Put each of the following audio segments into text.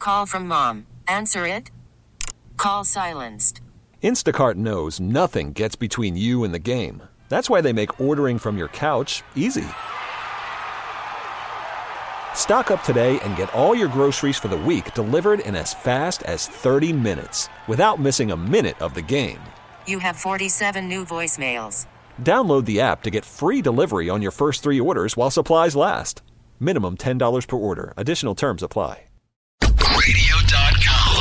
Call from mom. Answer it. Call silenced. Instacart knows nothing gets between you and the game. That's why they make ordering from your couch easy. Stock up today and get all your groceries for the week delivered in as fast as 30 minutes without missing a minute of the game. You have 47 new voicemails. Download the app to get free delivery on your first 3 orders while supplies last. Minimum $10 per order. Additional terms apply. Radio.com.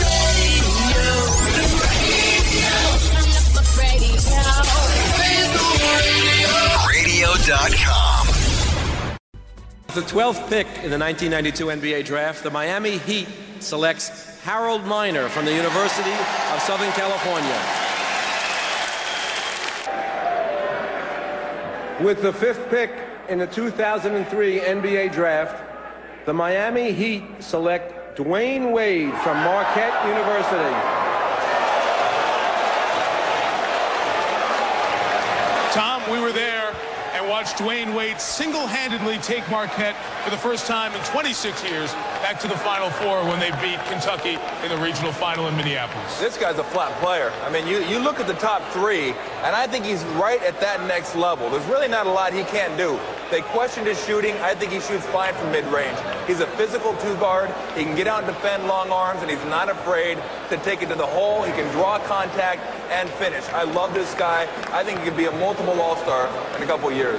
Radio.com. The 12th pick in the 1992 NBA Draft, the Miami Heat selects Harold Miner from the University of Southern California. With the 5th pick in the 2003 NBA Draft, the Miami Heat select Dwayne Wade from Marquette University. Tom, we were there and watched Dwayne Wade single-handedly take Marquette for the first time in 26 years back to the Final Four when they beat Kentucky in the regional final in Minneapolis. This guy's a flat player. I mean, you look at the top 3, and I think he's right at that next level. There's really not a lot he can't do. They questioned his shooting. I think he shoots fine from mid-range. He's a physical 2-guard. He can get out and defend long arms, and he's not afraid to take it to the hole. He can draw contact and finish. I love this guy. I think he could be a multiple All-Star in a couple years.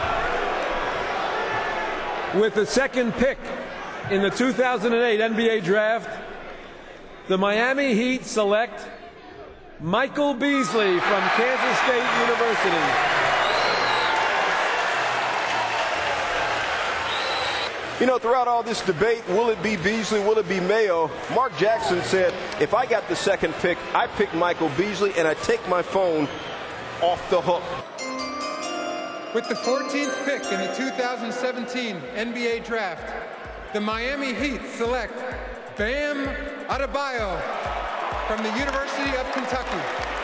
With the 2nd pick in the 2008 NBA Draft, the Miami Heat select Michael Beasley from Kansas State University. You know, throughout all this debate, will it be Beasley, will it be Mayo, Mark Jackson said, if I got the 2nd pick, I pick Michael Beasley and I take my phone off the hook. With the 14th pick in the 2017 NBA Draft, the Miami Heat select Bam Adebayo from the University of Kentucky.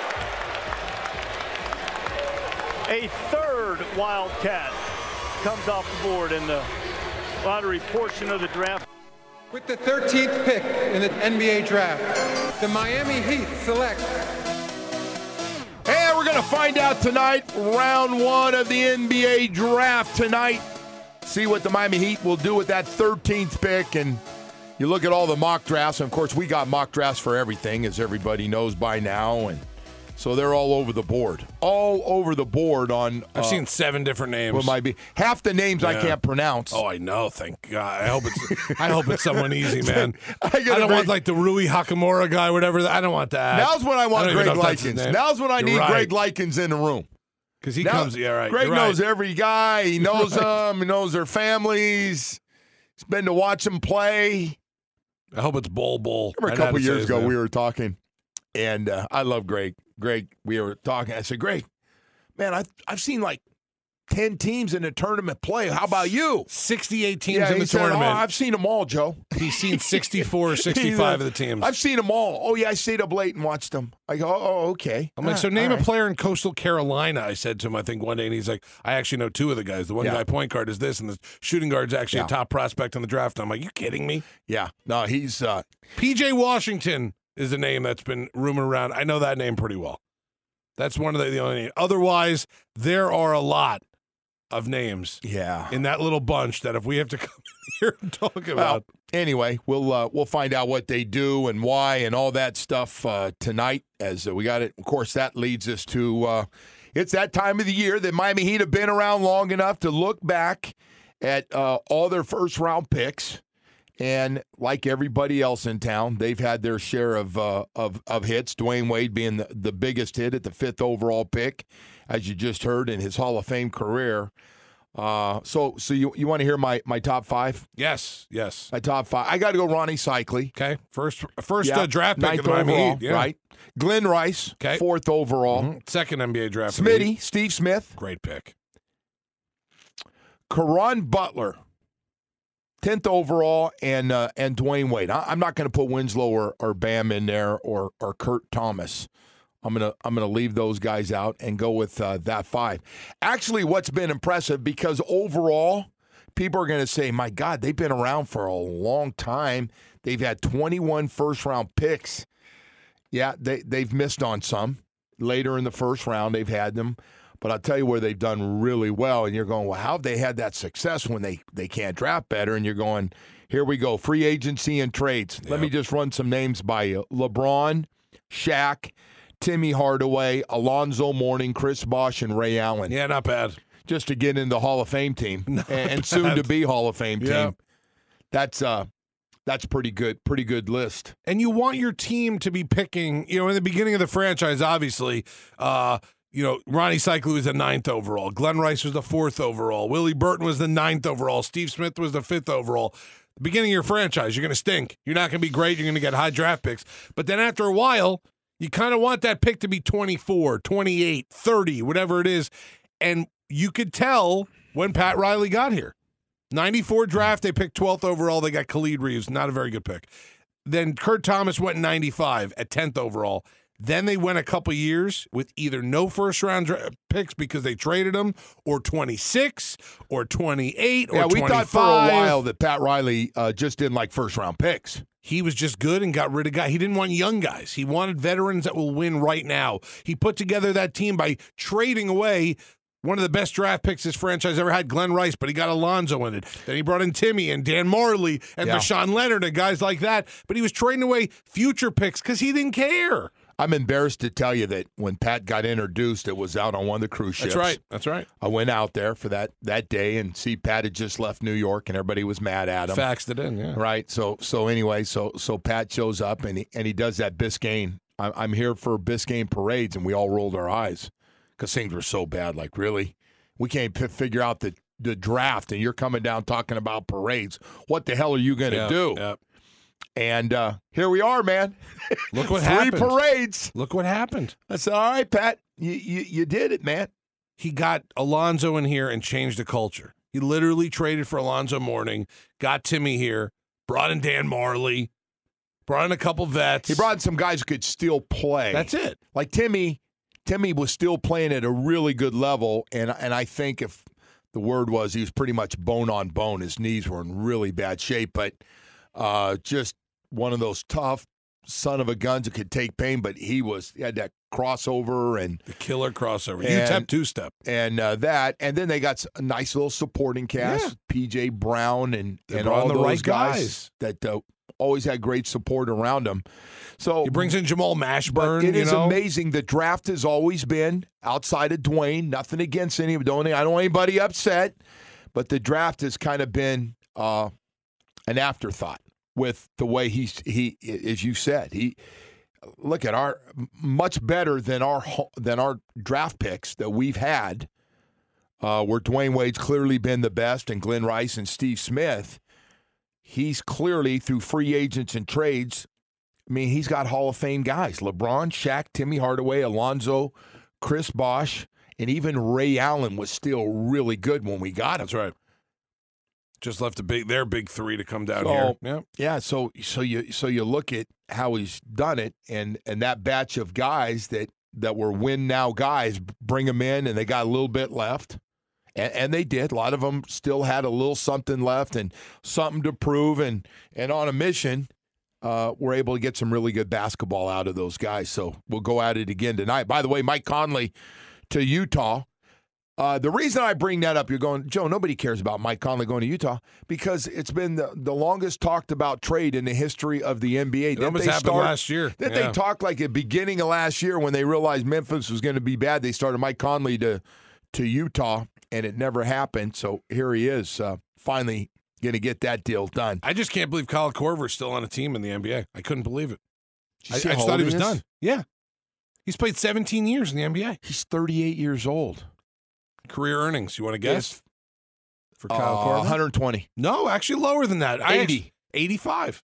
A 3rd Wildcat comes off the board in the lottery portion of the draft. With the 13th pick in the NBA Draft, the Miami Heat select. And we're going to find out tonight, round 1 of the NBA Draft tonight. See what the Miami Heat will do with that 13th pick. And you look at all the mock drafts. And, of course, we got mock drafts for everything, as everybody knows by now. And so they're all over the board. All over the board on... I've seen 7 different names. What might be. Half the names I can't pronounce. Oh, I know. Thank God. I hope it's someone easy, man. I don't want like the Rui Hakamura guy, whatever. I don't want that. Now's when I want Greg Likens. Now's when I need Greg Likens in the room. Because he comes, yeah, right. Greg knows every guy. He knows them. He knows their families. He's been to watch them play. I hope it's Bull. A couple years ago, we were talking, and I love Greg. Greg, we were talking. I said, Greg, man, I've seen like 10 teams in the tournament play. How about you? 68 teams in the tournament. Oh, I've seen them all, Joe. He's seen 64 or 65 of the teams. I've seen them all. Oh, yeah, I stayed up late and watched them. I go, oh, okay. I'm like, so name a player in Coastal Carolina, I said to him, I think one day, and he's like, I actually know 2 of the guys. The one guy point guard is this, and the shooting guard's actually a top prospect in the draft. I'm like, you kidding me? Yeah. No, he's... P.J. Washington is a name that's been rumored around. I know that name pretty well. That's one of the only names. Otherwise, there are a lot of names in that little bunch that if we have to come here and talk about. Anyway, we'll find out what they do and why and all that stuff tonight as we got it. Of course, that leads us to it's that time of the year that Miami Heat have been around long enough to look back at all their first-round picks. And like everybody else in town, they've had their share of hits, Dwayne Wade being the biggest hit at the 5th overall pick, as you just heard, in his Hall of Fame career. So you want to hear my top 5? Yes. My top 5. I got to go Ronnie Cycli. Okay. First draft pick of the Miami Heat. Yeah. Right. Glenn Rice, 4th overall. Mm-hmm. Second NBA draft. Smitty, Steve Smith. Great pick. Caron Butler. 10th overall, and Dwayne Wade. I'm not going to put Winslow or Bam in there or Kurt Thomas. I'm gonna leave those guys out and go with that 5. Actually, what's been impressive, because overall, people are going to say, my God, they've been around for a long time. They've had 21 first-round picks. Yeah, they've missed on some. Later in the first round, they've had them. But I'll tell you where they've done really well, and you're going, well, how have they had that success when they can't draft better? And you're going, here we go, free agency and trades. Yep. Let me just run some names by you. LeBron, Shaq, Timmy Hardaway, Alonzo Mourning, Chris Bosh, and Ray Allen. Yeah, not bad. Just to get in the Hall of Fame team and soon to be Hall of Fame team. That's pretty good list. And you want your team to be picking, in the beginning of the franchise, obviously, Ronnie Cyclu was the 9th overall. Glenn Rice was the 4th overall. Willie Burton was the 9th overall. Steve Smith was the 5th overall. The beginning of your franchise, you're going to stink. You're not going to be great. You're going to get high draft picks. But then after a while, you kind of want that pick to be 24, 28, 30, whatever it is. And you could tell when Pat Riley got here. 94 draft, they picked 12th overall. They got Khalid Reeves, not a very good pick. Then Kurt Thomas went 95 at 10th overall. Then they went a couple years with either no first-round picks because they traded them, or 26, or 28, or 25. Yeah, we thought for a while that Pat Riley just didn't like first-round picks. He was just good and got rid of guys. He didn't want young guys. He wanted veterans that will win right now. He put together that team by trading away one of the best draft picks this franchise ever had, Glenn Rice, but he got Alonzo in it. Then he brought in Timmy and Dan Marley and Rashawn Leonard and guys like that. But he was trading away future picks because he didn't care. I'm embarrassed to tell you that when Pat got introduced, it was out on one of the cruise ships. That's right. I went out there for that day and see Pat had just left New York and everybody was mad at him. Faxed it in, yeah. Right. So anyway, so Pat shows up and he does that Biscayne. I'm here for Biscayne parades, and we all rolled our eyes because things were so bad. Like, really? We can't figure out the draft, and you're coming down talking about parades. What the hell are you going to do? Yep. And here we are, man. Look what happened. 3 parades. Look what happened. I said, all right, Pat, you did it, man. He got Alonzo in here and changed the culture. He literally traded for Alonzo Mourning, got Timmy here, brought in Dan Marley, brought in a couple vets. He brought in some guys who could still play. That's it. Like Timmy was still playing at a really good level, and I think if the word was he was pretty much bone on bone. His knees were in really bad shape, but just one of those tough son of a guns that could take pain, but he had that crossover and the killer crossover. UTEP 2-step. And and then they got a nice little supporting cast, PJ Brown and all the those right guys that always had great support around them. So he brings in Jamal Mashburn. It is amazing. The draft has always been outside of Dwayne. Nothing against I don't want anybody upset, but the draft has kind of been an afterthought with the way he as you said, he look at our much better than our draft picks that we've had, where Dwayne Wade's clearly been the best, and Glenn Rice and Steve Smith. He's clearly, through free agents and trades, I mean, he's got Hall of Fame guys. LeBron, Shaq, Timmy Hardaway, Alonzo, Chris Bosh, and even Ray Allen was still really good when we got him. That's right. Just left their big 3 to come down here. Yep. Yeah, so you look at how he's done it, and that batch of guys that were win now guys, bring them in, and they got a little bit left. And they did. A lot of them still had a little something left and something to prove. And on a mission, we're able to get some really good basketball out of those guys. So we'll go at it again tonight. By the way, Mike Conley to Utah. The reason I bring that up, you're going, Joe, nobody cares about Mike Conley going to Utah because it's been the longest talked about trade in the history of the NBA. It almost happened last year. Didn't they talk like at the beginning of last year when they realized Memphis was going to be bad? They started Mike Conley to Utah. And it never happened, so here he is, finally going to get that deal done. I just can't believe Kyle Korver is still on a team in the NBA. I couldn't believe it. I how just thought he was old he is? done. Yeah. He's played 17 years in the NBA. He's 38 years old. Career earnings, you want to guess? For Kyle Korver? 120. No, actually lower than that. 80. 85.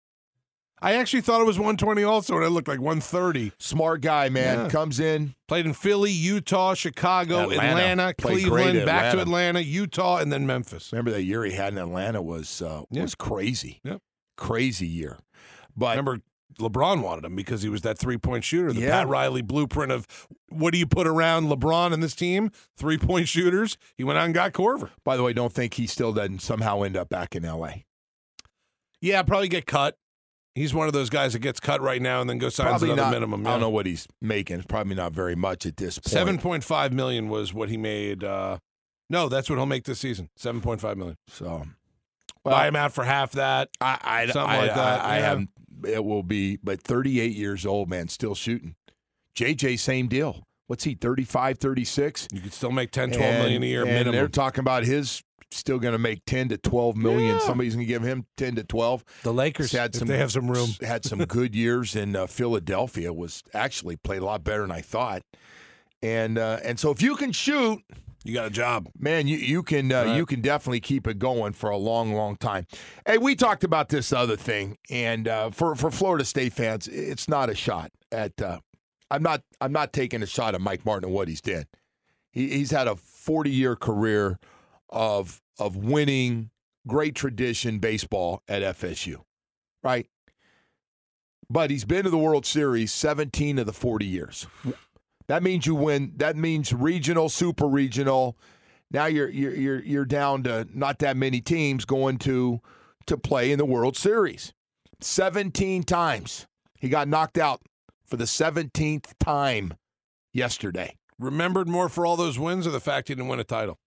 I actually thought it was 120 also, and it looked like 130. Smart guy, man. Yeah. Comes in. Played in Philly, Utah, Chicago, Atlanta, Cleveland, back to Atlanta, Utah, and then Memphis. Remember that year he had in Atlanta was crazy. Yep. Crazy year. But remember, LeBron wanted him because he was that three-point shooter. The Pat Riley blueprint of what do you put around LeBron and this team? 3-point shooters. He went out and got Korver. By the way, don't think he still doesn't somehow end up back in L.A. Yeah, probably get cut. He's one of those guys that gets cut right now and then goes signs Probably another not, minimum. I don't know what he's making. It's probably not very much at this point. $7.5 million was what he made. No, that's what he'll make this season. $7.5 million. So buy him out for half that. Something like that. I haven't. It will be, but 38 years old, man, still shooting. JJ, same deal. What's he, 35, 36? You could still make $10, $12 million a year minimum. They're talking about his still going to make 10 to 12 million. Yeah. Somebody's going to give him 10 to 12. The Lakers, if they have some room. Had some good years in Philadelphia. Was actually played a lot better than I thought. And so if you can shoot, you got a job, man. You can you can definitely keep it going for a long, long time. Hey, we talked about this other thing, and for Florida State fans, it's not a shot at. I'm not taking a shot at Mike Martin and what he's did. He's had a 40-year career of winning, great tradition baseball at FSU, right? But he's been to the World Series 17 of the 40 years. That means you win. That means regional, super regional. Now you're down to not that many teams going to play in the World Series. 17 times. He got knocked out for the 17th time yesterday. Remembered more for all those wins or the fact he didn't win a title?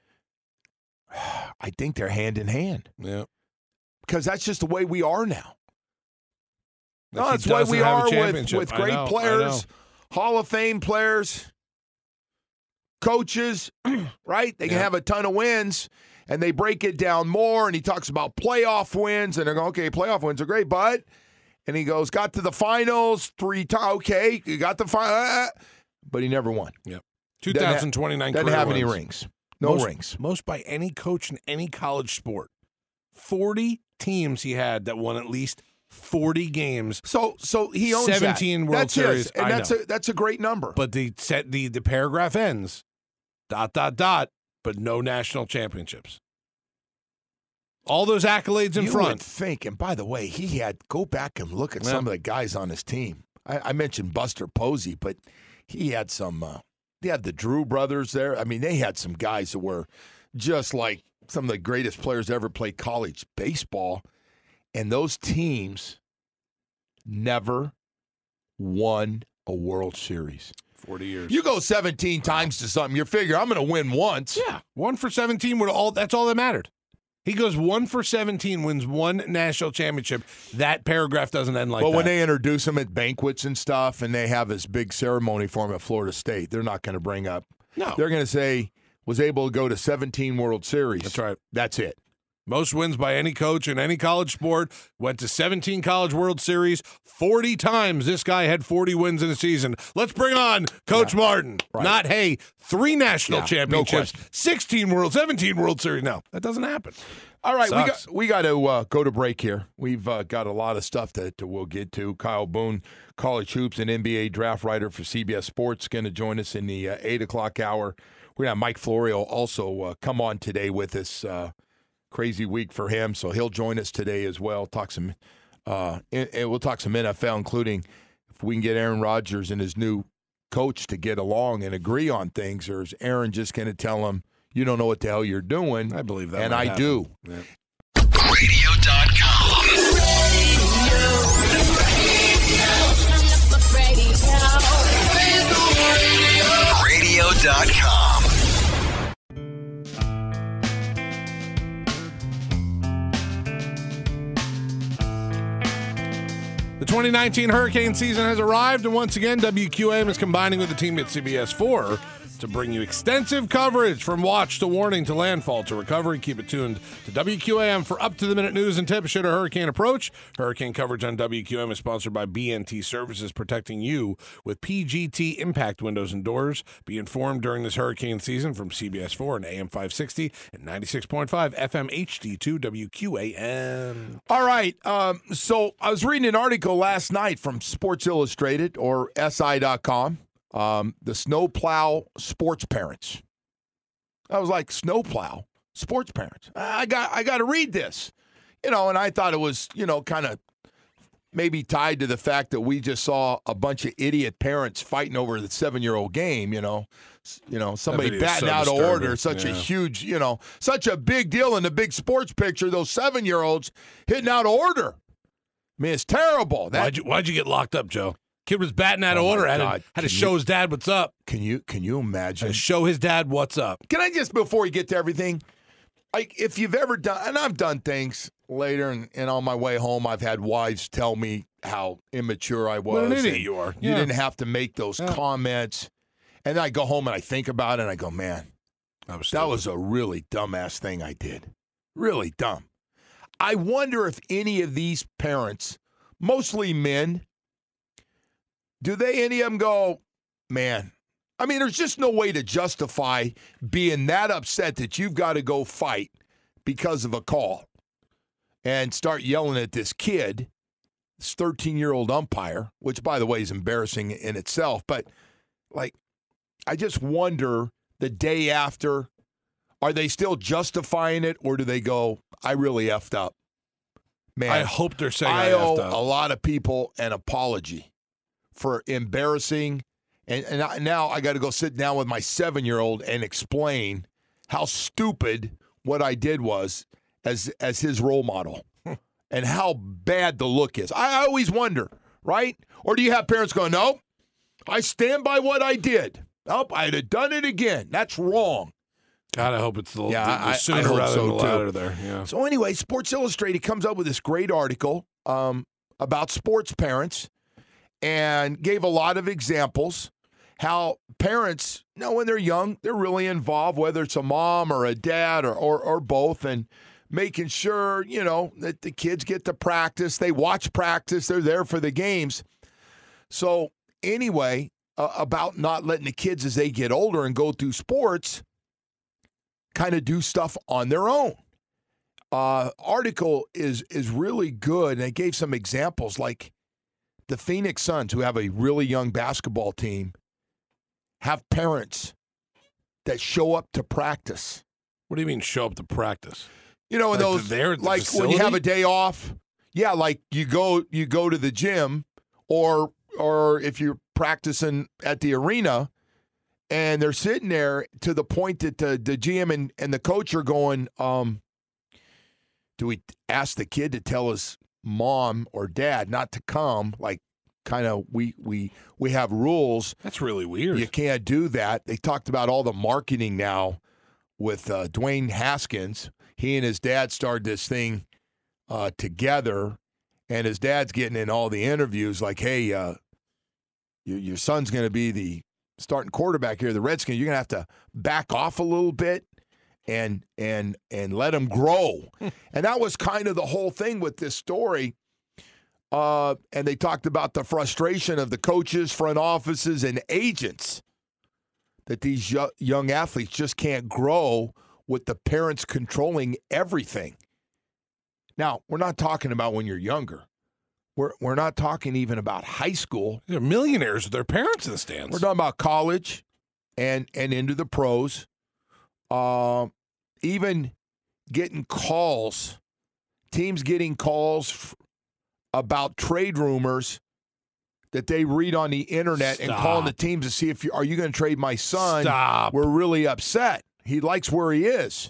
I think they're hand in hand. Yeah. Because that's just the way we are now. Like no, that's the way we are with great players, Hall of Fame players, coaches, right? They can have a ton of wins, and they break it down more, and he talks about playoff wins, and they're going, okay, playoff wins are great, but, and he goes, got to the finals 3 times, okay, you got the final, but he never won. Yep. 2029 doesn't career have any wins. rings. No rings. Most by any coach in any college sport. 40 teams he had that won at least 40 games. So he owns 17 that. World That's Series. His, and that's a great number. But the paragraph ends, ... but no national championships. All those accolades in front. You would think, and by the way, he had, go back and look at some of the guys on his team. I mentioned Buster Posey, but he had some, they had the Drew brothers there. I mean, they had some guys that were just like some of the greatest players to ever play college baseball. And those teams never won a World Series. 40 years. You go 17 times to something, you figure I'm going to win once. Yeah, 1 for 17 that's all that mattered. He goes 1 for 17, wins 1 national championship. That paragraph doesn't end like that. But when they introduce him at banquets and stuff, and they have this big ceremony for him at Florida State, they're not going to bring up. No, they're going to say was able to go to 17 World Series. That's right. That's it. Most wins by any coach in any college sport. Went to 17 College World Series 40 times. This guy had 40 wins in a season. Let's bring on Coach Martin. Right. Not, hey, 3 national championships, 17 World Series. No, that doesn't happen. All right, we got to go to break here. We've got a lot of stuff that we'll get to. Kyle Boone, college hoops and NBA draft writer for CBS Sports, going to join us in the 8 o'clock hour. We're going to have Mike Florio also come on today with us. Crazy week for him, so he'll join us today as well. We'll talk some NFL, including if we can get Aaron Rodgers and his new coach to get along and agree on things, or is Aaron just going to tell him, you don't know what the hell you're doing? I believe that, and I do. Yeah. Radio.com. Radio.com. The 2019 hurricane season has arrived, and once again, WQAM is combining with the team at CBS 4 to bring you extensive coverage from watch to warning to landfall to recovery. Keep it tuned to WQAM for up-to-the-minute news and tips should a hurricane approach. Hurricane coverage on WQAM is sponsored by BNT Services, protecting you with PGT impact windows and doors. Be informed during this hurricane season from CBS 4 and AM 560 and 96.5 FM HD2 WQAM. All right, so I was reading an article last night from Sports Illustrated or SI.com. The snowplow sports parents. I was like, snowplow sports parents. I got to read this, and I thought it was, kind of maybe tied to the fact that we just saw a bunch of idiot parents fighting over the 7-year-old game. Somebody batting out of order, such a huge, such a big deal in the big sports picture. Those 7-year-olds hitting out of order. I mean, it's terrible. Why'd you get locked up, Joe? Kid was batting out of order. Had to show his dad what's up. Can you imagine? Had to show his dad what's up. Can I just, before you get to everything, like if you've ever done, and I've done things later, and on my way home, I've had wives tell me how immature I was. What an idiot you are. You didn't have to make those comments. And then I go home and I think about it, and I go, man, that was a really dumbass thing I did. Really dumb. I wonder if any of these parents, mostly men, any of them go, man, I mean, there's just no way to justify being that upset that you've got to go fight because of a call and start yelling at this kid, this 13-year-old umpire, which, by the way, is embarrassing in itself. But, like, I just wonder the day after, are they still justifying it, or do they go, I really effed up? Man, I hope they're saying I owe effed up. a lot of people an apology for embarrassing, and now I got to go sit down with my 7-year-old and explain how stupid what I did was as his role model and how bad the look is. I always wonder, right? Or do you have parents going, no, I stand by what I did. Nope, I'd have done it again. That's wrong. God, I hope it's the I sooner hope rather so than the latter too. there. Yeah. So anyway, Sports Illustrated comes up with this great article about sports parents and gave a lot of examples how parents, when they're young, they're really involved, whether it's a mom or a dad or both, and making sure, that the kids get to practice. They watch practice. They're there for the games. So anyway, about not letting the kids as they get older and go through sports kind of do stuff on their own. Article is really good, and it gave some examples like the Phoenix Suns, who have a really young basketball team, have parents that show up to practice. What do you mean show up to practice? In those like when you have a day off. Yeah, like you go to the gym, or if you're practicing at the arena, and they're sitting there to the point that the GM and the coach are going, do we ask the kid to tell his mom or dad not to come? Like, kind of, we have rules. That's really weird. You can't do that. They talked about all the marketing now with Dwayne Haskins. He and his dad started this thing together, and his dad's getting in all the interviews like, hey, your son's going to be the starting quarterback here, the Redskins. You're going to have to back off a little bit and let him grow. And that was kind of the whole thing with this story. And they talked about the frustration of the coaches, front offices, and agents that these young athletes just can't grow with the parents controlling everything. Now, we're not talking about when you're younger. We're not talking even about high school. They're millionaires with their parents in the stands. We're talking about college and into the pros. Even getting calls, teams getting calls about trade rumors that they read on the internet. Stop. And calling the teams to see if are you going to trade my son? Stop. We're really upset. He likes where he is.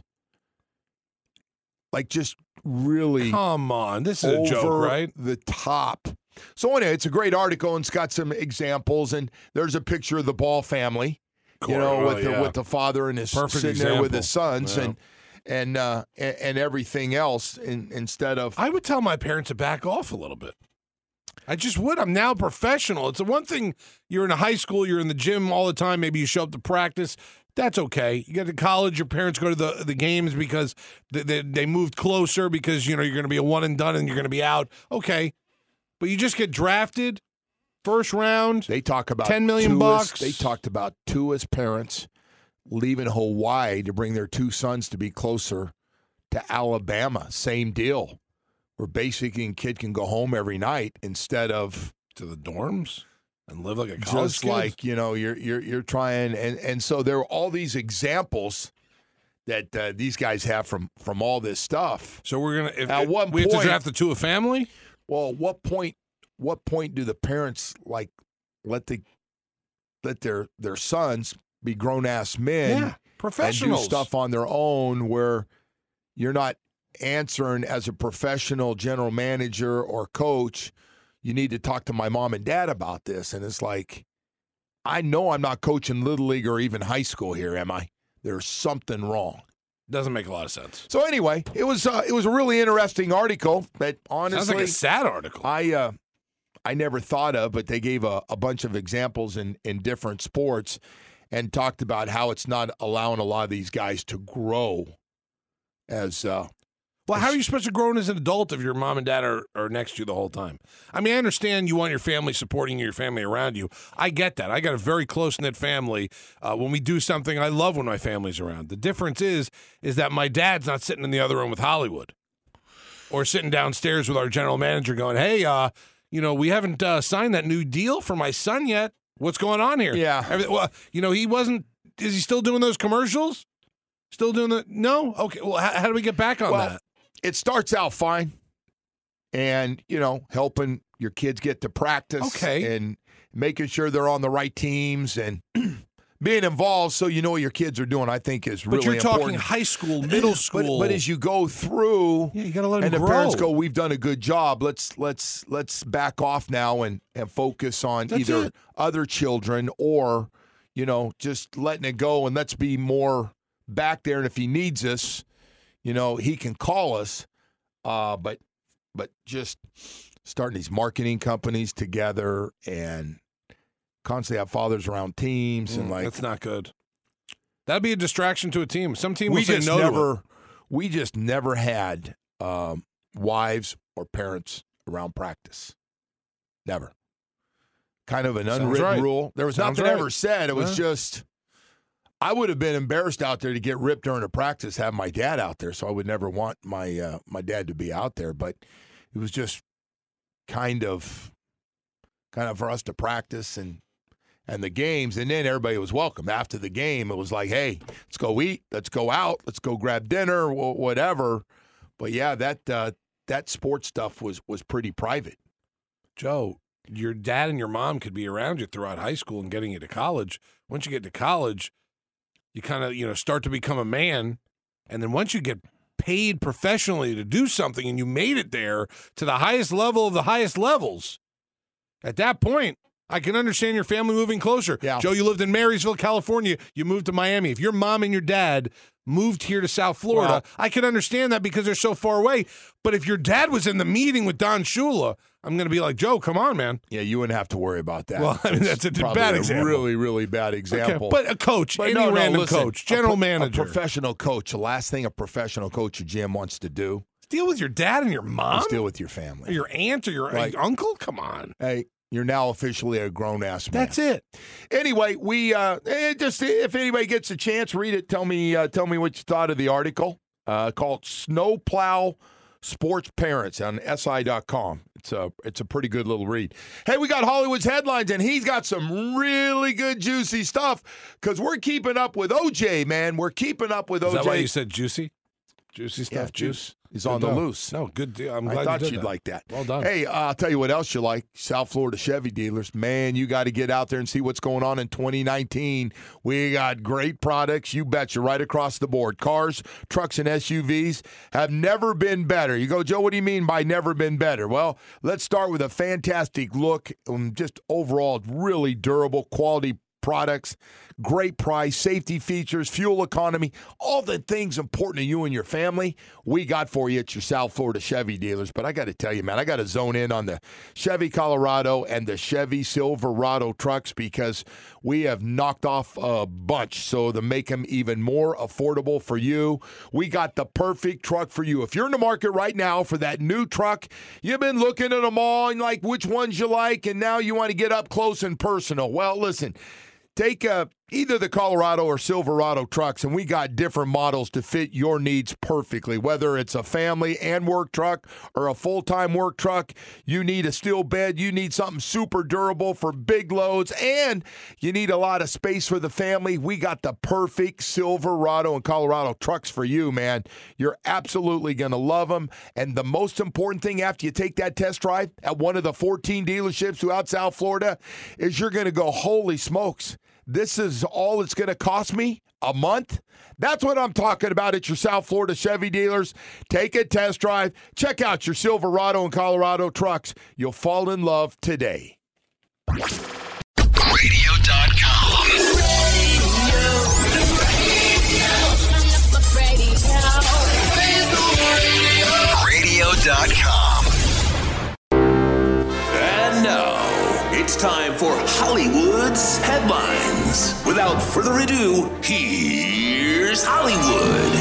Like, just really, come on, this is a joke, right? The top. So anyway, it's a great article, and it's got some examples, and there's a picture of the Ball family, with the father and his perfect sitting example. there with his sons, Yeah. and everything else. Instead of, I would tell my parents to back off a little bit. I just would. I'm now a professional. It's the one thing, you're in a high school, you're in the gym all the time. Maybe you show up to practice. That's okay. You get to college, your parents go to the games because they moved closer because, you're going to be a one and done and you're going to be out. Okay. But you just get drafted, first round. They talk about $10 million bucks. They talked about Tua's parents leaving Hawaii to bring their two sons to be closer to Alabama. Same deal. Where basically a kid can go home every night instead of to the dorms and live like a college just kid. like, you're trying. And so there are all these examples that these guys have from all this stuff. So we're going to, at one we point, have to draft the Tua family? Well, what point do the parents like let their sons be grown ass men, Yeah, professionals, and do stuff on their own where you're not answering as a professional general manager or coach, you need to talk to my mom and dad about this. And it's like, I know I'm not coaching Little League or even high school here, am I? There's something wrong. Doesn't make a lot of sense. So anyway, it was a really interesting article that honestly, sounds like a sad article. I never thought of, but they gave a bunch of examples in different sports and talked about how it's not allowing a lot of these guys to grow as well, how are you supposed to grow as an adult if your mom and dad are next to you the whole time? I mean, I understand you want your family supporting you, your family around you. I get that. I got a very close-knit family. When we do something, I love when my family's around. The difference is that my dad's not sitting in the other room with Hollywood or sitting downstairs with our general manager going, hey, we haven't signed that new deal for my son yet. What's going on here? Yeah. Well, he wasn't – is he still doing those commercials? Still doing the – no? Okay. Well, how do we get back on that? It starts out fine and, helping your kids get to practice and making sure they're on the right teams and being involved so you know what your kids are doing, I think is really important. But you're talking high school, middle school. But as you go through, you got to let them and grow. The parents go, we've done a good job. Let's back off now and focus on either other children or, just letting it go and let's be more back there. And if he needs us, he can call us, but just starting these marketing companies together and constantly have fathers around teams and that's not good. That'd be a distraction to a team. Some team will say no to it. We just never had wives or parents around practice. Never. Kind of an unwritten rule. There was nothing ever said. It was just. I would have been embarrassed out there to get ripped during a practice, have my dad out there, so I would never want my dad to be out there. But it was just kind of for us to practice and the games, and then everybody was welcome. After the game, it was like, hey, let's go eat, let's go out, let's go grab dinner, whatever. But yeah, that sports stuff was pretty private. Joe, your dad and your mom could be around you throughout high school and getting you to college. Once you get to college, you kind of, start to become a man. And then once you get paid professionally to do something and you made it there to the highest level of the highest levels, at that point, I can understand your family moving closer. Yeah. Joe, you lived in Marysville, California. You moved to Miami. If your mom and your dad moved here to South Florida, I can understand that because they're so far away. But if your dad was in the meeting with Don Shula, I'm going to be like, Joe, come on, man. Yeah, you wouldn't have to worry about that. Well, I mean, that's a bad example. Really, really bad example. Okay. But a coach, random coach, general manager. A professional coach, the last thing a professional coach or GM wants to do. Deal with your dad and your mom? Is deal with your family. Or your aunt or your uncle? Come on. Hey, you're now officially a grown-ass man. That's it. Anyway, we just if anybody gets a chance, read it. Tell me what you thought of the article called Snowplow Sports Parents on SI.com. It's a pretty good little read. Hey, we got Hollywood's headlines, and he's got some really good juicy stuff because we're keeping up with OJ, man. We're keeping up with OJ. Is that why you said juicy? Juicy stuff, yeah, juice. He's on the loose. No, good deal. I'm glad I thought you did you'd that. like that. Well done. Hey, I'll tell you what else you like. South Florida Chevy dealers. Man, you got to get out there and see what's going on in 2019. We got great products. You betcha, right across the board. Cars, trucks, and SUVs have never been better. You go, Joe, what do you mean by never been better? Well, let's start with a fantastic look. Just overall, really durable, quality products, great price, safety features, fuel economy, all the things important to you and your family, we got for you at your South Florida Chevy dealers. But I got to tell you, man, I got to zone in on the Chevy Colorado and the Chevy Silverado trucks because we have knocked off a bunch so to make them even more affordable for you. We got the perfect truck for you. If you're in the market right now for that new truck, you've been looking at them all and like which ones you like, and now you want to get up close and personal. Well, listen, take either the Colorado or Silverado trucks, and we got different models to fit your needs perfectly. Whether it's a family and work truck or a full-time work truck, you need a steel bed, you need something super durable for big loads, and you need a lot of space for the family. We got the perfect Silverado and Colorado trucks for you, man. You're absolutely going to love them. And the most important thing after you take that test drive at one of the 14 dealerships throughout South Florida is you're going to go, holy smokes. This is all it's going to cost me? a month? That's what I'm talking about at your South Florida Chevy dealers. Take a test drive. Check out your Silverado and Colorado trucks. You'll fall in love today. Radio.com. And now, it's time for Hollywood's headlines. Without further ado, here's Hollywood.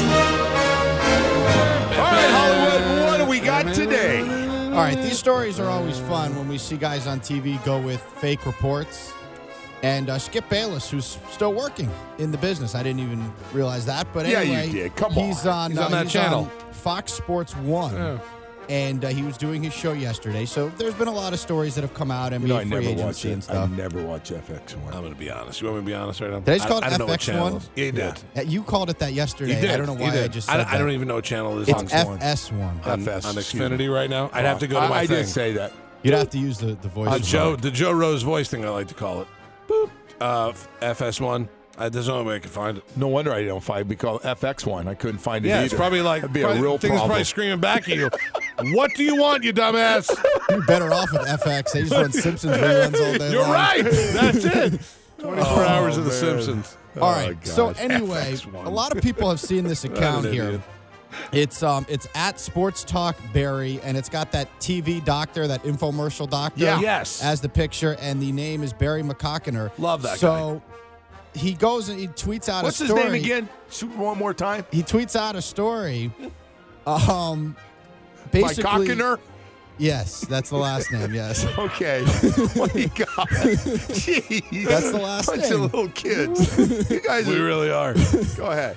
All right, Hollywood, what do we got today? All right, these stories are always fun when we see guys on TV go with fake reports. And Skip Bayless, who's still working in the business. I didn't even realize that. But anyway, yeah, you did. Come on. He's on that channel. On Fox Sports 1. Yeah. And he was doing his show yesterday. So there's been a lot of stories that have come out and I free never agency watch it. and stuff. I never watch FX1. I'm going to be honest. You want me to be honest right now? Did I just call it I don't know what channel FX1? it is. Yeah, you did. You called it that yesterday. You did. I don't know why I just said that. I don't even know what channel it is. It's FS1. On Xfinity right now. I'd have to go to my I thing. did say that. You'd have to use the voice. The Joe Rose voice thing, I like to call it. Boop. FS1. There's no way I can find it. No wonder I don't find it. We call it FX1. I couldn't find it either. It's probably like That'd be a real thing's problem. probably screaming back at you. What do you want, you dumbass? You're better off with FX. They just run Simpsons reruns all day You're long. right. That's it. 24 hours of The Simpsons. All right. God. So anyway, FX1. a lot of people have seen this account here. It's at Sports Talk Barry, and it's got that TV doctor, that infomercial doctor, Yes. as the picture, and the name is Barry McCockiner. Love that guy. So he goes and he tweets out What's a story. his name again? Shoot one more time. He tweets out a story. By Basically, Cockiner? yes, that's the last name. Yes. Okay. What do you got? Jeez. That's the last Bunch name. of little kids. You guys We really are. Go ahead.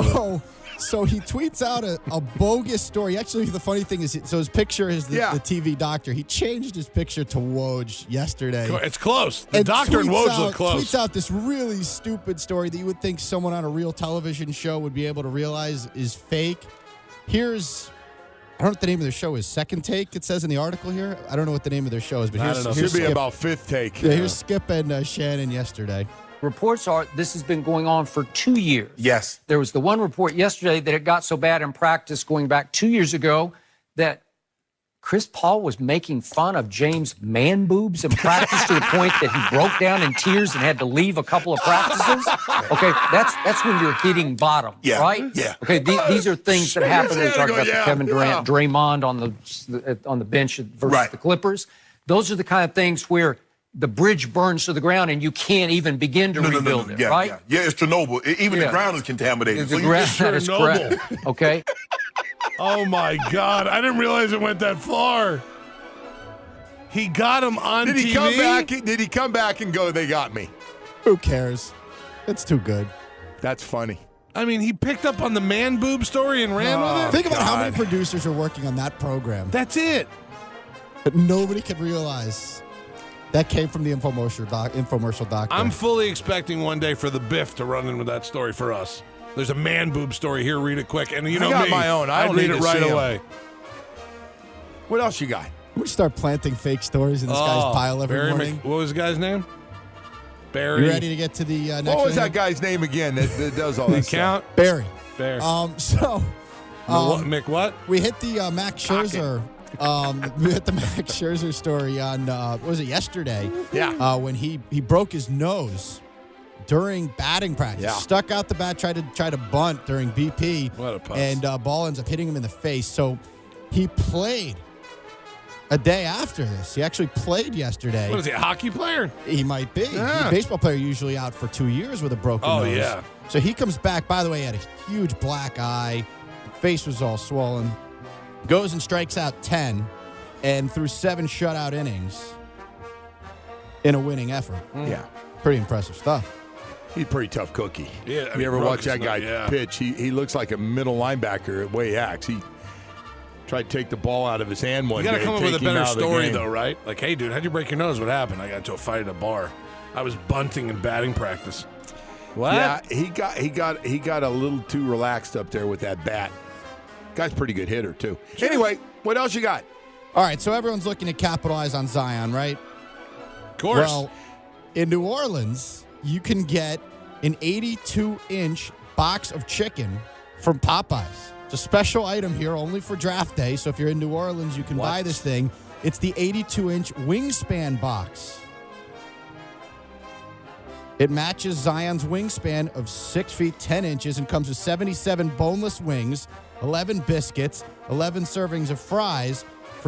So he tweets out a bogus story. Actually, the funny thing is, so his picture is the TV doctor. He changed his picture to Woj yesterday. It's close. The And doctor and tweets Woj look close. Tweets out this really stupid story that you would think someone on a real television show would be able to realize is fake. I don't know what the name of their show is. Second Take, it says in the article here. I don't know what the name of their show is, but here's Should be Skip. about Fifth Take. Yeah, here's Skip and Shannon yesterday. Reports are this has been going on for 2 years. Yes. There was the one report yesterday that it got so bad in practice going back 2 years ago that Chris Paul was making fun of James' man boobs in practice to the point that he broke down in tears and had to leave a couple of practices. Okay, that's when you're hitting bottom, right? Yeah. Okay, these are things that happen. They talk about Yeah, Kevin Durant, Draymond on the bench versus the Clippers. Those are the kind of things where the bridge burns to the ground and you can't even begin to rebuild it, right? Yeah, it's Chernobyl. Even the ground is contaminated. The ground, that is correct. Okay. Oh, my God. I didn't realize it went that far. He got him on Did he TV? come back? Did he come back and go, they got me? Who cares? It's too good. That's funny. I mean, he picked up on the man boob story and ran with it? Think about how many producers are working on that program. That's it. But nobody could realize that came from the infomercial doctor. I'm fully expecting one day for the Biff to run in with that story for us. There's a man boob story here. Read it quick. And you know I got me, my own. I I'd don't read need it to right see 'em. away. What else you got? We start planting fake stories in this guy's pile every Barry morning. what was the guy's name? Barry. You ready to get to the next What was one? that guy's name again that does all The that count? stuff? Barry. Barry. Mick what? We hit the Max Scherzer. We hit the Max Scherzer story on what was it yesterday? Yeah. When he broke his nose during batting practice. Yeah. Stuck out the bat, tried to bunt during BP. What a puss. And ball ends up hitting him in the face. So he played a day after this. He actually played yesterday. What is he, a hockey player? He might be. Yeah. A baseball player usually out for 2 years with a broken Oh, nose. yeah. So he comes back. By the way, he had a huge black eye. Face was all swollen. Goes and strikes out 10. And through 7 shutout innings in a winning effort. Yeah. Pretty impressive stuff. He's a pretty tough cookie. Yeah, I you mean, ever broke watch his that guy nose, yeah. pitch? He looks like a middle linebacker at way he acts. He tried to take the ball out of his hand one You got day. to come up take with a him better out of the story, game. though, right? Like, hey, dude, how'd you break your nose? What happened? I got into a fight at a bar. I was bunting in batting practice. What? Yeah, he got a little too relaxed up there with that bat. Guy's a pretty good hitter, too. Anyway, what else you got? All right, so everyone's looking to capitalize on Zion, right? Of course. Well, in New Orleans, you can get an 82-inch box of chicken from Popeyes. It's a special item here only for draft day, so if you're in New Orleans, you can buy this thing. It's the 82-inch wingspan box. It matches Zion's wingspan of 6 feet 10 inches and comes with 77 boneless wings, 11 biscuits, 11 servings of fries for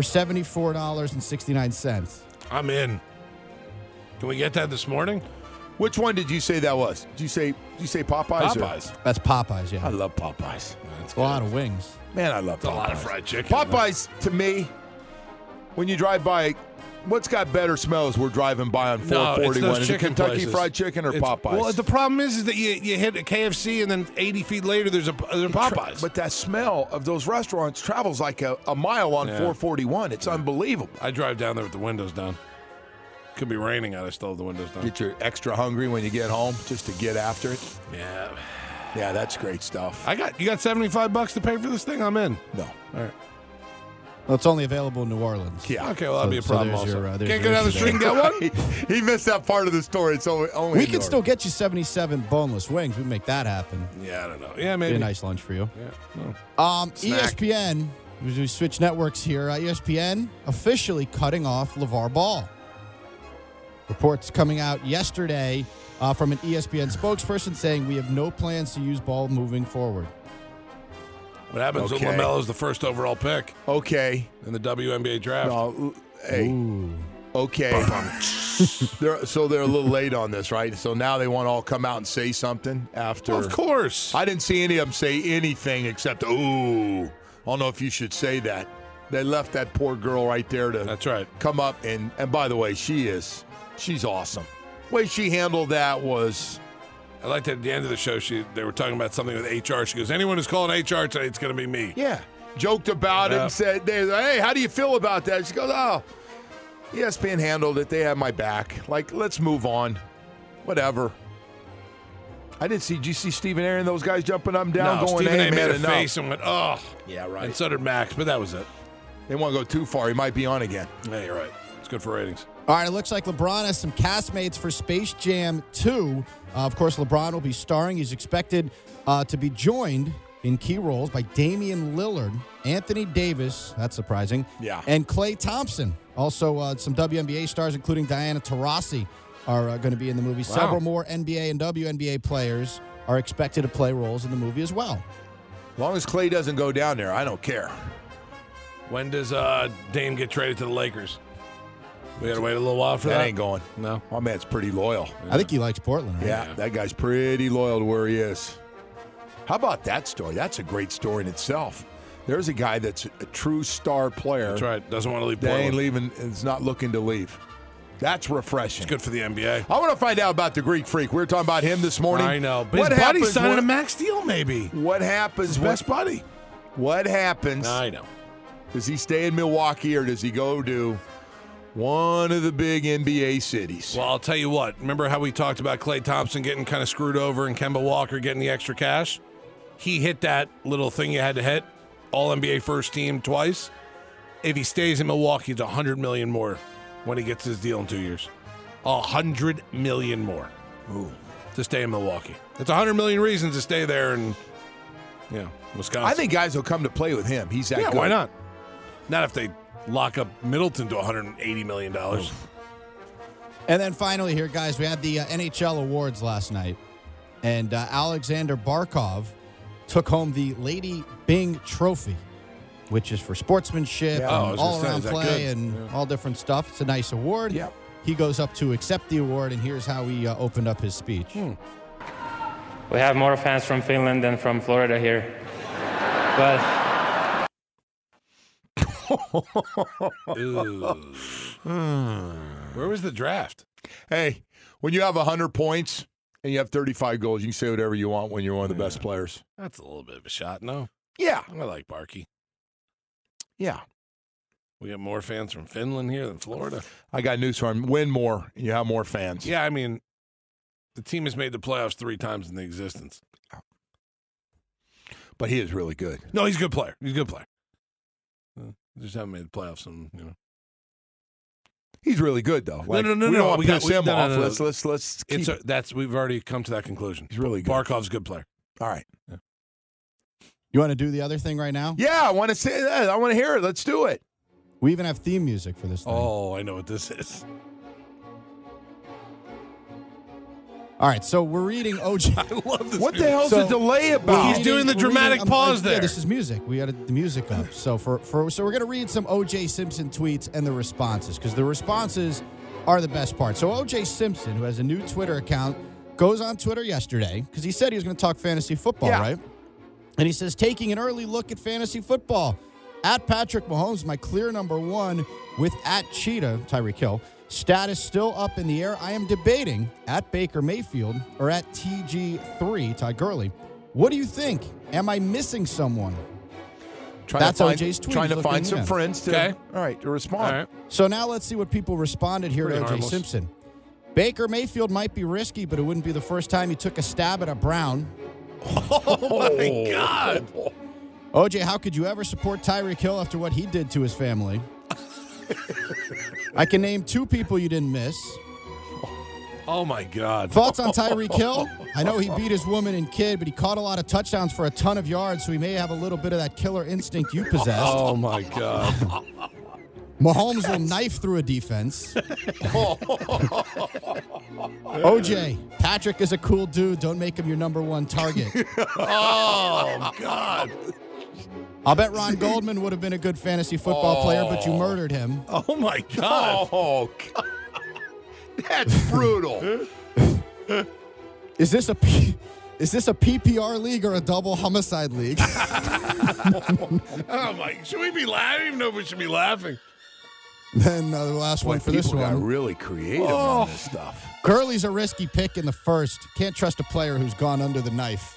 $74.69. I'm in. Can we get that this morning? Which one did you say that was? Did you say Popeyes? Popeyes. That's Popeyes, yeah. I love Popeyes. It's a lot of wings. Man, I love Popeyes. A lot of fried chicken. Popeyes, to me, when you drive by, what's got better smells? We're driving by on 441. Is it Kentucky Fried Chicken or Popeyes? Well, the problem is that you hit a KFC and then 80 feet later there's a Popeyes. But that smell of those restaurants travels like a mile on 441. It's unbelievable. I drive down there with the windows down. Could be raining out. I still have the windows down. Get you extra hungry when you get home just to get after it. Yeah. Yeah, that's great stuff. You got $75 to pay for this thing? I'm in. No. All right. Well, it's only available in New Orleans. Yeah. Okay, well, that'll be a problem there's also. your, there's Can't your go down the issue street and there. get one? He missed that part of the story. It's only We can still get you 77 boneless wings. We can make that happen. Yeah, I don't know. Yeah, maybe. Be a nice lunch for you. Yeah. No. Snack. ESPN, we switch networks here. ESPN officially cutting off LeVar Ball. Reports coming out yesterday from an ESPN spokesperson saying we have no plans to use Ball moving forward. What happens when LaMelo's the first overall pick? Okay. In the WNBA draft. No, hey. Ooh. Okay. they're a little late on this, right? So now they want to all come out and say something after. Well, of course. I didn't see any of them say anything except, ooh. I don't know if you should say that. They left that poor girl right there to That's right. come up. And by the way, she's awesome. The way she handled that was. I liked that at the end of the show, they were talking about something with HR. She goes, anyone who's calling HR today, it's going to be me. Yeah. Joked about it and said, hey, how do you feel about that? She goes, oh, ESPN handled it. They have my back. Like, let's move on. Whatever. Did you see Stephen A and those guys jumping up and down going, Stephen hey, A made man, a enough. face and went, oh. Yeah, right. And so did Max, but that was it. They want to go too far. He might be on again. Yeah, you're right. It's good for ratings. All right, it looks like LeBron has some castmates for Space Jam 2. Of course, LeBron will be starring. He's expected to be joined in key roles by Damian Lillard, Anthony Davis, that's surprising, and Klay Thompson. Also, some WNBA stars, including Diana Taurasi, are going to be in the movie. Wow. Several more NBA and WNBA players are expected to play roles in the movie as well. As long as Klay doesn't go down there, I don't care. When does Dame get traded to the Lakers? We got to wait a little while for that. That ain't going. No. My man's pretty loyal. I think he likes Portland, right? Yeah, that guy's pretty loyal to where he is. How about that story? That's a great story in itself. There's a guy that's a true star player. That's right. Doesn't want to leave They Portland. ain't leaving. Is not looking to leave. That's refreshing. It's good for the NBA. I want to find out about the Greek Freak. We were talking about him this morning. I know. But What his buddy's happens signing when- a max deal, maybe. What happens? His best buddy. What happens? I know. Does he stay in Milwaukee or does he go to one of the big NBA cities? Well, I'll tell you what. Remember how we talked about Klay Thompson getting kind of screwed over and Kemba Walker getting the extra cash? He hit that little thing you had to hit, All-NBA first team twice. If he stays in Milwaukee, it's $100 million more when he gets his deal in 2 years. $100 million more to stay in Milwaukee. It's $100 million reasons to stay there in Wisconsin. I think guys will come to play with him. He's that good. Why not? Not if they lock up Middleton to $180 million. And then finally here, guys, we had the NHL awards last night. And Alexander Barkov took home the Lady Byng Trophy, which is for sportsmanship and all-around play and all different stuff. It's a nice award. Yep. He goes up to accept the award, and here's how he opened up his speech. We have more fans from Finland than from Florida here. But Where was the draft? Hey, when you have 100 points and you have 35 goals, you can say whatever you want when you're one of the best players. That's a little bit of a shot, no? Yeah. I like Barkey. Yeah. We got more fans from Finland here than Florida. I got news for him. Win more, and you have more fans. Yeah, I mean, the team has made the playoffs 3 times in the existence. But he is really good. No, he's a good player. He's a good player. Just haven't made the playoffs, and He's really good, though. No. We don't want to piss him off. No. Let's keep we've already come to that conclusion. He's really good. Barkov's a good player. All right. Yeah. You want to do the other thing right now? Yeah, I want to say that. I want to hear it. Let's do it. We even have theme music for this thing. Oh, I know what this is. All right, so we're reading OJ. I love this. What the hell's the delay about? He's doing the dramatic pause there. Yeah, this is music. We got the music up. So so we're going to read some OJ Simpson tweets and the responses, because the responses are the best part. So OJ Simpson, who has a new Twitter account, goes on Twitter yesterday because he said he was going to talk fantasy football, right? And he says, taking an early look at fantasy football. At Patrick Mahomes, my clear number one, with at Cheetah, Tyreek Hill. Status still up in the air. I am debating at Baker Mayfield or at TG3, Ty Gurley. What do you think? Am I missing someone? That's OJ's tweet. Trying to find some friends to respond. All right. So now let's see what people responded here to OJ Simpson. Baker Mayfield might be risky, but it wouldn't be the first time he took a stab at a Brown. Oh, my God. OJ, how could you ever support Tyreek Hill after what he did to his family? I can name 2 people you didn't miss. Oh, my God. Thoughts on Tyreek Hill? I know he beat his woman and kid, but he caught a lot of touchdowns for a ton of yards, so he may have a little bit of that killer instinct you possess. Oh, my God. Mahomes will knife through a defense. OJ, Patrick is a cool dude. Don't make him your number one target. Oh, God. I'll bet Ron Goldman would have been a good fantasy football player, but you murdered him. Oh, my God. Oh, God. That's brutal. Is this a PPR league or a double homicide league? Oh, my. Should we be laughing? I don't even know if we should be laughing. Then the last one for this one. Got really creative on this stuff. Gurley's a risky pick in the first. Can't trust a player who's gone under the knife.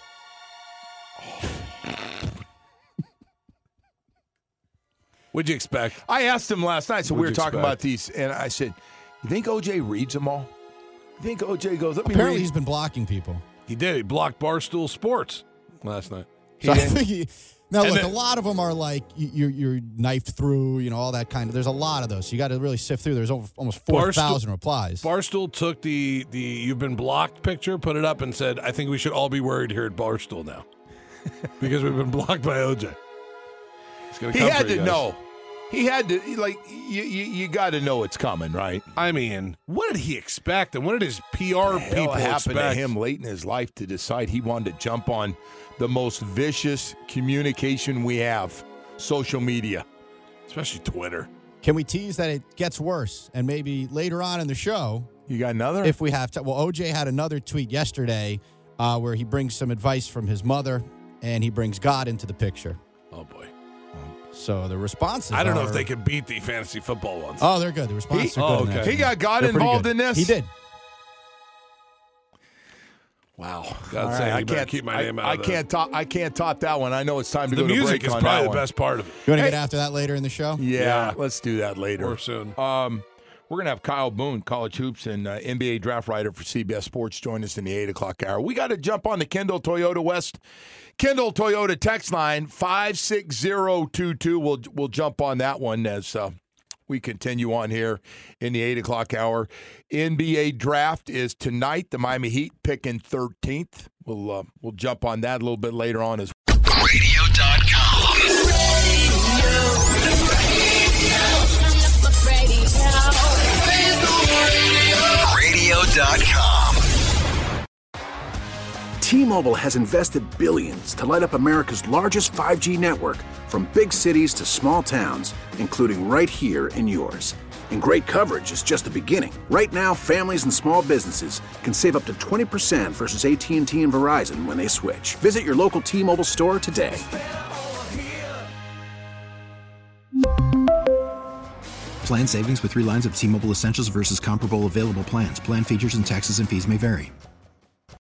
What'd you expect? I asked him last night, so we were talking expect? about these, and I said, you think OJ reads them all? You think OJ goes, let me Apparently read? he's been blocking people. He did. He blocked Barstool Sports last night. So I think a lot of them are like you're knifed through, all that kind of. There's a lot of those. So you got to really sift through. There's almost 4,000 replies. Barstool took the you've been blocked picture, put it up, and said, I think we should all be worried here at Barstool now because we've been blocked by OJ. He had to know. He had to, you got to know it's coming, right? I mean, what did he expect? And what did his PR people happened to expect? him late in his life to decide he wanted to jump on the most vicious communication we have, social media. Especially Twitter. Can we tease that it gets worse? And maybe later on in the show. You got another? If we have to. Well, OJ had another tweet yesterday where he brings some advice from his mother, and he brings God into the picture. Oh, boy. So the responses I don't know if they can beat the fantasy football ones. Oh, they're good. The responses are good. He got God involved in this? He did. Wow. God's saying, I can't keep my name out of that. I can't top that one. I know it's time to The go to break music is on probably that the best part of it. You want to get after that later in the show? Yeah, let's do that later. Or soon. We're going to have Kyle Boone, college hoops and NBA draft writer for CBS Sports, join us in the 8 o'clock hour. We got to jump on the Kendall Toyota West. Kendall Toyota text line 56022. We'll jump on that one as we continue on here in the 8 o'clock hour. NBA draft is tonight. The Miami Heat picking 13th. We'll jump on that a little bit later on as well. Radio.com. Radio.com. T-Mobile has invested billions to light up America's largest 5G network, from big cities to small towns, including right here in yours. And great coverage is just the beginning. Right now, families and small businesses can save up to 20% versus AT&T and Verizon when they switch. Visit your local T-Mobile store today. Plan savings with 3 lines of T-Mobile Essentials versus comparable available plans. Plan features and taxes and fees may vary.